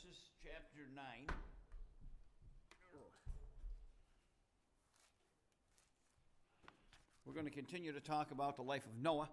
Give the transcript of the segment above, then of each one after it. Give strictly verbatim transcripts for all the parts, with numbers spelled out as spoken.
Genesis chapter nine. We're going to continue to talk about the life of Noah.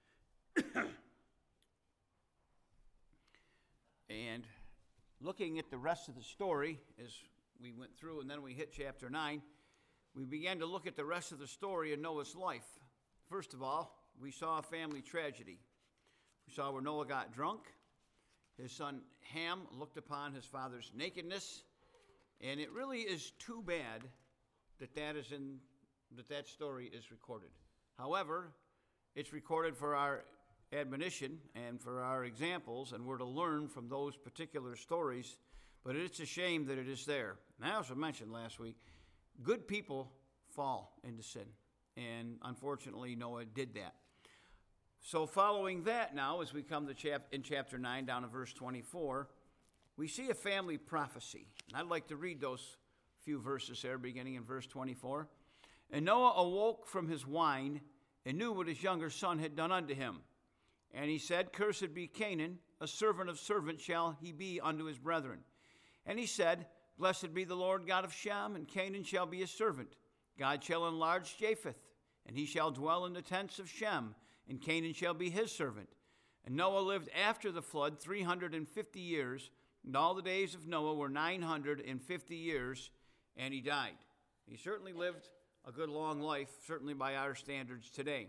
And looking at the rest of the story as we went through and then we hit chapter nine, we began to look at the rest of the story in Noah's life. First of all, we saw a family tragedy. We saw where Noah got drunk. His son Ham looked upon his father's nakedness, and it really is too bad that that is in that that story is recorded. However, it's recorded for our admonition and for our examples, and we're to learn from those particular stories, but it's a shame that it is there. And I also mentioned last week, good people fall into sin, and unfortunately Noah did that. So following that now, as we come to chap- in chapter nine, down to verse twenty-four, we see a family prophecy. And I'd like to read those few verses there, beginning in verse twenty-four. And Noah awoke from his wine, and knew what his younger son had done unto him. And he said, Cursed be Canaan, a servant of servants shall he be unto his brethren. And he said, Blessed be the Lord God of Shem, and Canaan shall be his servant. God shall enlarge Japheth, and he shall dwell in the tents of Shem, and Canaan shall be his servant. And Noah lived after the flood three hundred fifty years, and all the days of Noah were nine hundred fifty years, and he died. He certainly lived a good long life, certainly by our standards today.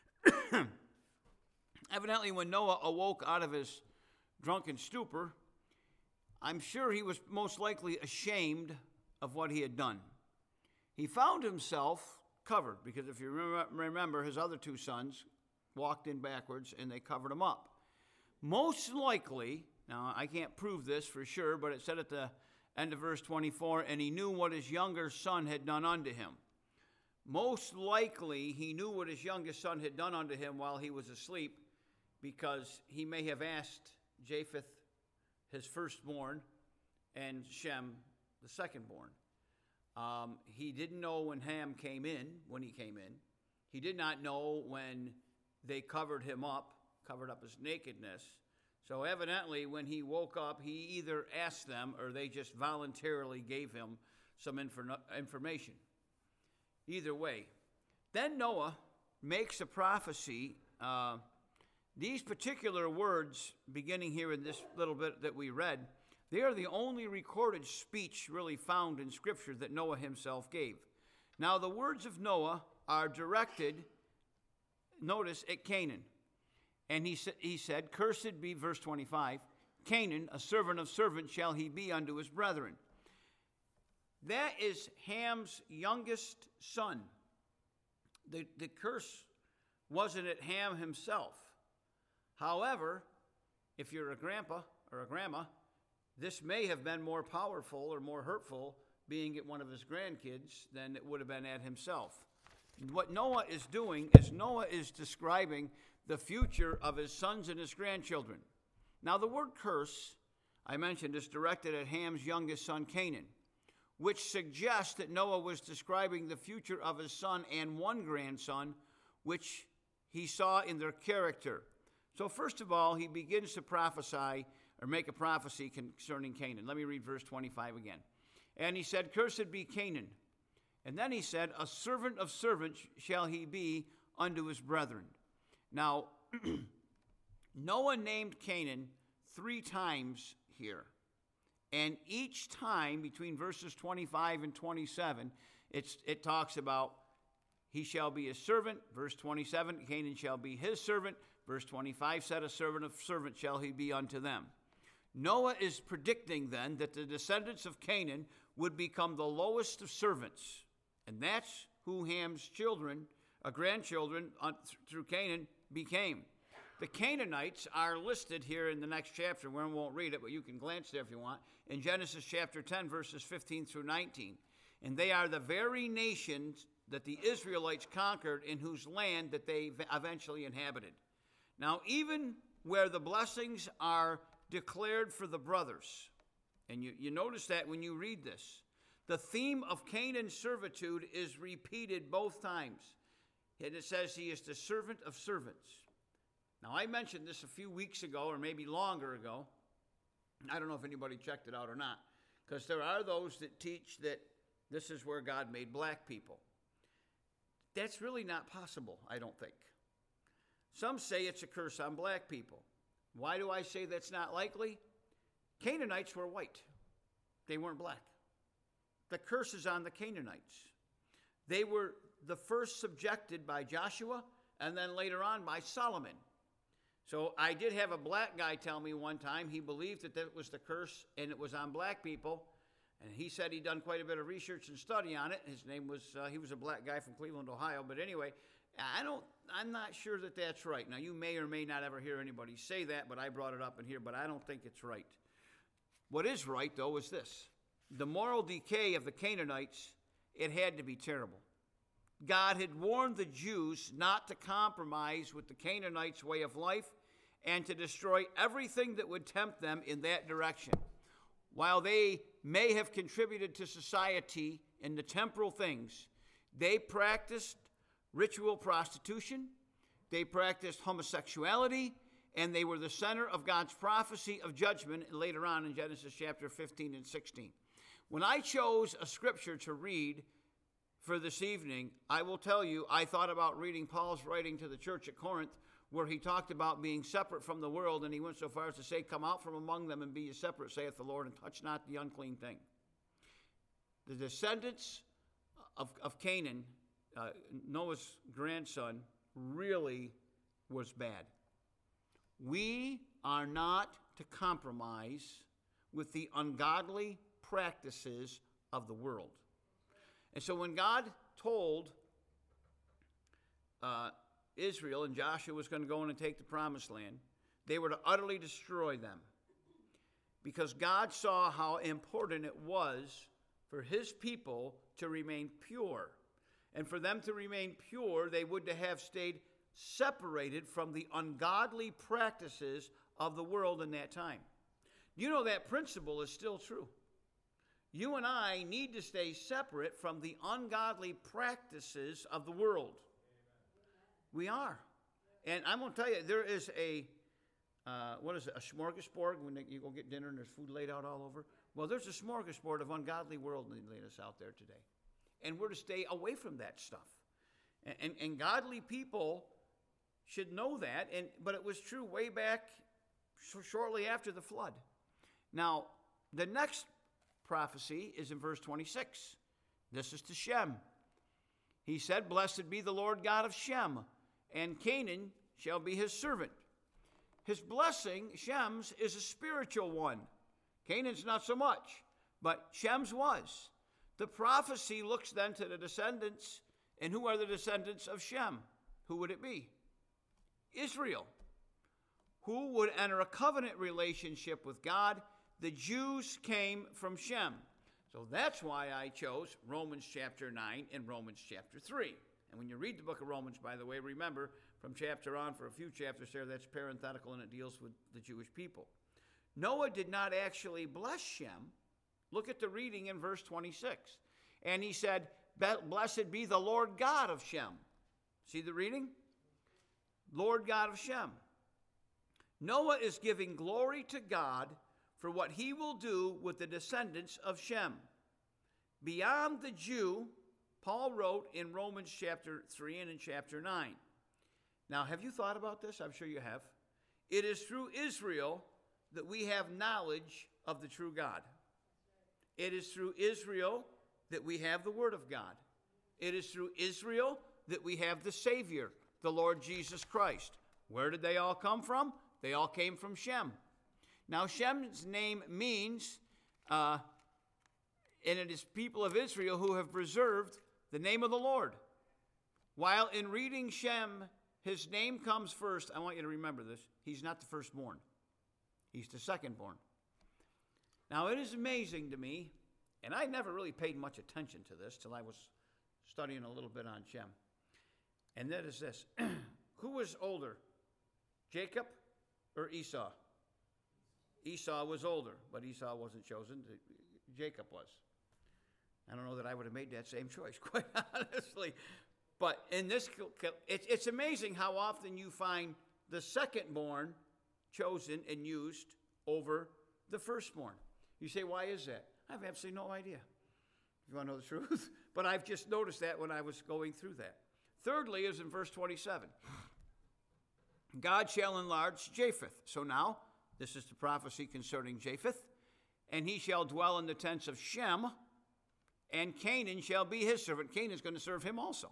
Evidently, when Noah awoke out of his drunken stupor, I'm sure he was most likely ashamed of what he had done. He found himself covered, because if you remember, his other two sons walked in backwards and they covered him up. Most likely, now I can't prove this for sure, but it said at the end of verse twenty-four, and he knew what his younger son had done unto him. Most likely, he knew what his youngest son had done unto him while he was asleep, because he may have asked Japheth, his firstborn, and Shem, the secondborn. Um, he didn't know when Ham came in, when he came in. He did not know when they covered him up, covered up his nakedness. So evidently, when he woke up, he either asked them or they just voluntarily gave him some infor- information. Either way. Then Noah makes a prophecy. Uh, these particular words, beginning here in this little bit that we read, they are the only recorded speech really found in Scripture that Noah himself gave. Now, the words of Noah are directed, notice, at Canaan. And he, sa- he said, Cursed be, verse twenty-five, Canaan, a servant of servants shall he be unto his brethren. That is Ham's youngest son. The, the curse wasn't at Ham himself. However, if you're a grandpa or a grandma, this may have been more powerful or more hurtful being at one of his grandkids than it would have been at himself. What Noah is doing is Noah is describing the future of his sons and his grandchildren. Now, the word curse, I mentioned, is directed at Ham's youngest son, Canaan, which suggests that Noah was describing the future of his son and one grandson, which he saw in their character. So first of all, he begins to prophesy or make a prophecy concerning Canaan. Let me read verse twenty-five again. And he said, Cursed be Canaan. And then he said, A servant of servants shall he be unto his brethren. Now, Noah named Canaan three times here. And each time, between verses twenty-five and twenty-seven, it's, it talks about he shall be his servant. Verse twenty-seven, Canaan shall be his servant. Verse twenty-five said, A servant of servants shall he be unto them. Noah is predicting then that the descendants of Canaan would become the lowest of servants. And that's who Ham's children, uh, grandchildren uh, through Canaan became. The Canaanites are listed here in the next chapter. We won't read it, but you can glance there if you want. In Genesis chapter ten, verses fifteen through nineteen. And they are the very nations that the Israelites conquered, in whose land that they eventually inhabited. Now, even where the blessings are declared for the brothers, and you, you notice that when you read this, the theme of Canaan's servitude is repeated both times. And it says he is the servant of servants. Now, I mentioned this a few weeks ago, or maybe longer ago, I don't know if anybody checked it out or not, because there are those that teach that this is where God made black people. That's really not possible, I don't think. Some say it's a curse on black people. Why do I say that's not likely? Canaanites were white. They weren't black. The curse is on the Canaanites. They were the first subjected by Joshua, and then later on by Solomon. So I did have a black guy tell me one time he believed that that was the curse and it was on black people. And he said he'd done quite a bit of research and study on it. His name was, uh, he was a black guy from Cleveland, Ohio. But anyway, I don't, I'm not sure that that's right. Now, you may or may not ever hear anybody say that, but I brought it up in here, but I don't think it's right. What is right, though, is this. The moral decay of the Canaanites, it had to be terrible. God had warned the Jews not to compromise with the Canaanites' way of life and to destroy everything that would tempt them in that direction. While they may have contributed to society in the temporal things, they practiced ritual prostitution, they practiced homosexuality, and they were the center of God's prophecy of judgment later on in Genesis chapter fifteen and sixteen. When I chose a scripture to read for this evening, I will tell you, I thought about reading Paul's writing to the church at Corinth, where he talked about being separate from the world, and he went so far as to say, come out from among them and be ye separate, saith the Lord, and touch not the unclean thing. The descendants of, of Canaan, uh, Noah's grandson, really was bad. We are not to compromise with the ungodly practices of the world. And so when God told uh, Israel and Joshua was going to go in and take the promised land, they were to utterly destroy them, because God saw how important it was for his people to remain pure. And for them to remain pure, they would to have stayed separated from the ungodly practices of the world in that time. You know, that principle is still true. You and I need to stay separate from the ungodly practices of the world. We are. And I'm going to tell you, there is a, uh, what is it, a smorgasbord when you go get dinner and there's food laid out all over? Well, there's a smorgasbord of ungodly worldliness out there today. And we're to stay away from that stuff. And, and, and godly people should know that, and but it was true way back so shortly after the flood. Now, the next prophecy is in verse twenty-six. This is to Shem. He said, blessed be the Lord God of Shem, and Canaan shall be his servant. His blessing, Shem's, is a spiritual one. Canaan's not so much, but Shem's was. The prophecy looks then to the descendants, and who are the descendants of Shem? Who would it be? Israel. Who would enter a covenant relationship with God? The Jews came from Shem. So that's why I chose Romans chapter nine and Romans chapter three. And when you read the book of Romans, by the way, remember from chapter on for a few chapters there, that's parenthetical and it deals with the Jewish people. Noah did not actually bless Shem. Look at the reading in verse twenty-six. And he said, blessed be the Lord God of Shem. See the reading? Lord God of Shem. Noah is giving glory to God for what he will do with the descendants of Shem. Beyond the Jew, Paul wrote in Romans chapter three and in chapter nine. Now, have you thought about this? I'm sure you have. It is through Israel that we have knowledge of the true God. It is through Israel that we have the Word of God. It is through Israel that we have the Savior, the Lord Jesus Christ. Where did they all come from? They all came from Shem. Now, Shem's name means, uh, and it is people of Israel who have preserved the name of the Lord. While in reading Shem, his name comes first, I want you to remember this, he's not the firstborn. He's the secondborn. Now, it is amazing to me, and I never really paid much attention to this till I was studying a little bit on Shem. And that is this. Who was older, Jacob or Esau? Esau was older, but Esau wasn't chosen. Jacob was. I don't know that I would have made that same choice, quite honestly. But in this, it's, it's amazing how often you find the secondborn chosen and used over the firstborn. You say, why is that? I have absolutely no idea. You want to know the truth? But I've just noticed that when I was going through that. Thirdly is in verse twenty-seven. God shall enlarge Japheth. So now, this is the prophecy concerning Japheth. And he shall dwell in the tents of Shem, and Canaan shall be his servant. Canaan is going to serve him also.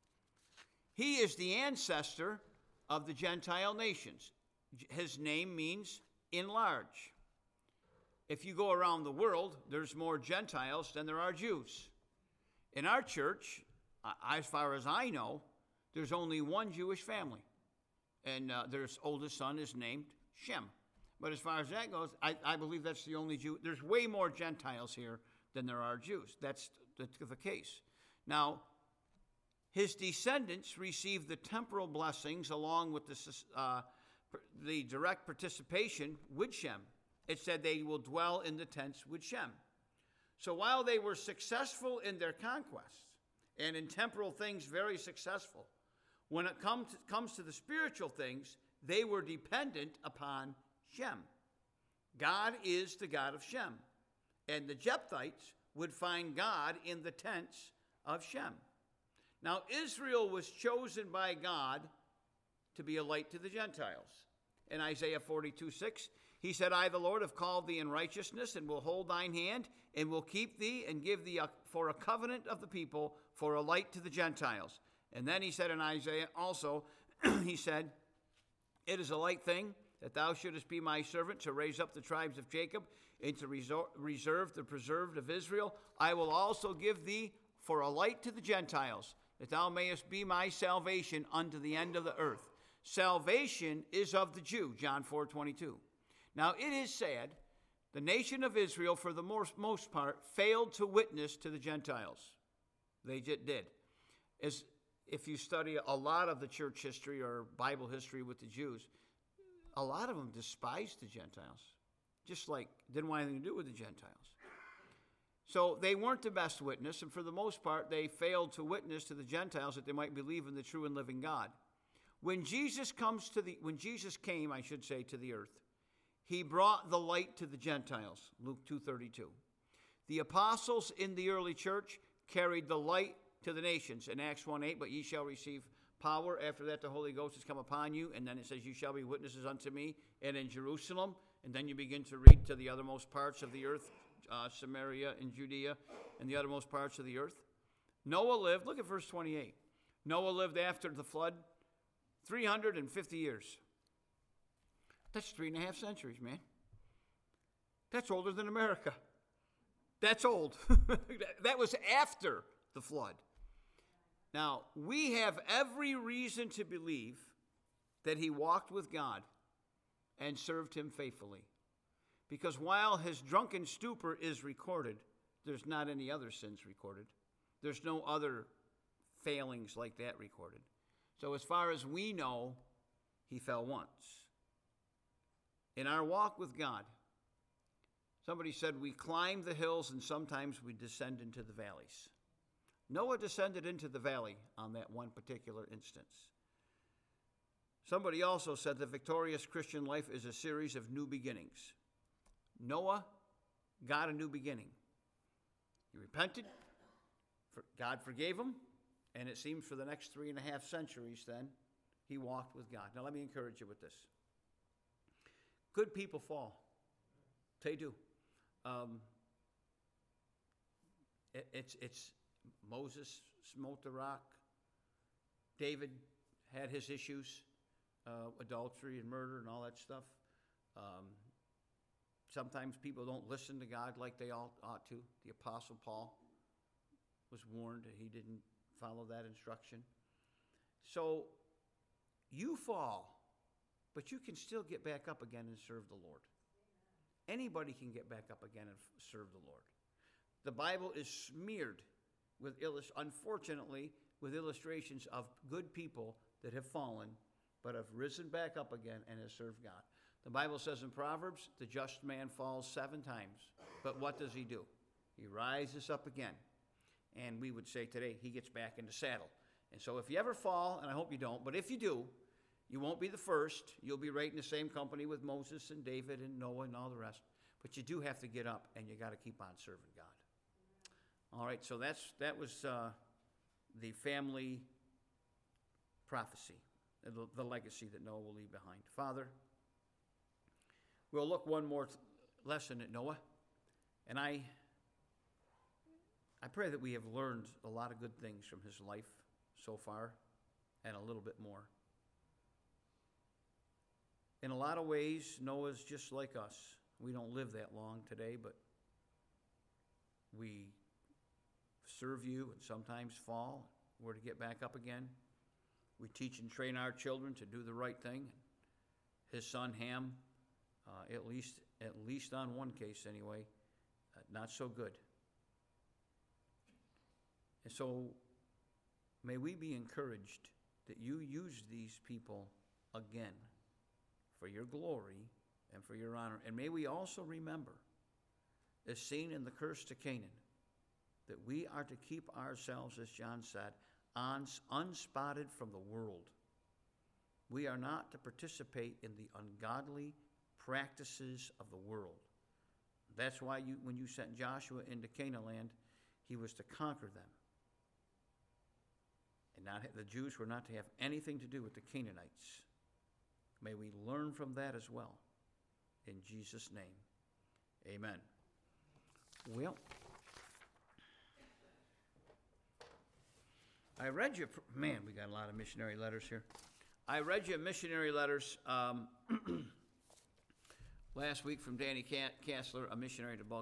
He is the ancestor of the Gentile nations. His name means enlarge. If you go around the world, there's more Gentiles than there are Jews. In our church, as far as I know, there's only one Jewish family. And uh, their oldest son is named Shem. But as far as that goes, I, I believe that's the only Jew. There's way more Gentiles here than there are Jews. That's, that's the case. Now, his descendants received the temporal blessings along with the, uh, the direct participation with Shem. It said they will dwell in the tents with Shem. So while they were successful in their conquests and in temporal things very successful, when it come to, comes to the spiritual things, they were dependent upon Shem. God is the God of Shem. And the Jephthhites would find God in the tents of Shem. Now, Israel was chosen by God to be a light to the Gentiles. In Isaiah forty-two six, he said, I, the Lord, have called thee in righteousness, and will hold thine hand, and will keep thee, and give thee a, for a covenant of the people, for a light to the Gentiles. And then he said in Isaiah also, he said, it is a light thing that thou shouldest be my servant to raise up the tribes of Jacob, and to reserve the preserved of Israel. I will also give thee for a light to the Gentiles, that thou mayest be my salvation unto the end of the earth. Salvation is of the Jew, John four twenty-two. Now it is sad, the nation of Israel, for the most, most part, failed to witness to the Gentiles. They just did. As if you study a lot of the church history or Bible history with the Jews, a lot of them despised the Gentiles, just like didn't want anything to do with the Gentiles. So they weren't the best witness, and for the most part, they failed to witness to the Gentiles that they might believe in the true and living God. When Jesus comes to the, when Jesus came, I should say, to the earth, he brought the light to the Gentiles, Luke two thirty-two. The apostles in the early church carried the light to the nations in Acts one eight, but ye shall receive power. After that, the Holy Ghost has come upon you. And then it says, you shall be witnesses unto me, and in Jerusalem. And then you begin to read to the othermost parts of the earth, uh, Samaria and Judea, and the othermost parts of the earth. Noah lived, look at verse twenty-eight. Noah lived after the flood three hundred fifty years. That's three and a half centuries, man. That's older than America. That's old. That was after the flood. Now, we have every reason to believe that he walked with God and served him faithfully. Because while his drunken stupor is recorded, there's not any other sins recorded. There's no other failings like that recorded. So as far as we know, he fell once. In our walk with God, somebody said we climb the hills and sometimes we descend into the valleys. Noah descended into the valley on that one particular instance. Somebody also said the victorious Christian life is a series of new beginnings. Noah got a new beginning. He repented, God forgave him, and it seems for the next three and a half centuries then, he walked with God. Now let me encourage you with this. Good people fall. They do. Um, it, it's, it's Moses smote the rock. David had his issues, uh, adultery and murder and all that stuff. Um, sometimes people don't listen to God like they all ought to. The Apostle Paul was warned that he didn't follow that instruction. So you fall, but you can still get back up again and serve the Lord. Anybody can get back up again and f- serve the Lord. The Bible is smeared with, illust- unfortunately, with illustrations of good people that have fallen, but have risen back up again and have served God. The Bible says in Proverbs, the just man falls seven times, but what does he do? He rises up again. And we would say today, he gets back in the saddle. And so if you ever fall, and I hope you don't, but if you do, you won't be the first. You'll be right in the same company with Moses and David and Noah and all the rest. But you do have to get up, and you got to keep on serving God. All right, so that's that was uh, the family prophecy, the, the legacy that Noah will leave behind. Father, we'll look one more th- lesson at Noah, and I, I pray that we have learned a lot of good things from his life so far, and a little bit more. In a lot of ways, Noah's just like us. We don't live that long today, but we serve you and sometimes fall. We're to get back up again. We teach and train our children to do the right thing. His son Ham, uh, at least at least on one case anyway, uh, not so good. And so may we be encouraged that you use these people again for your glory and for your honor. And may we also remember, as seen in the curse to Canaan, that we are to keep ourselves, as John said, unspotted from the world. We are not to participate in the ungodly practices of the world. That's why you, when you sent Joshua into Canaan land, he was to conquer them. And not, the Jews were not to have anything to do with the Canaanites. May we learn from that as well. In Jesus' name, amen. Well, I read you, man, we got a lot of missionary letters here. I read you missionary letters um, last week from Danny Kastler, a missionary to Bulgaria.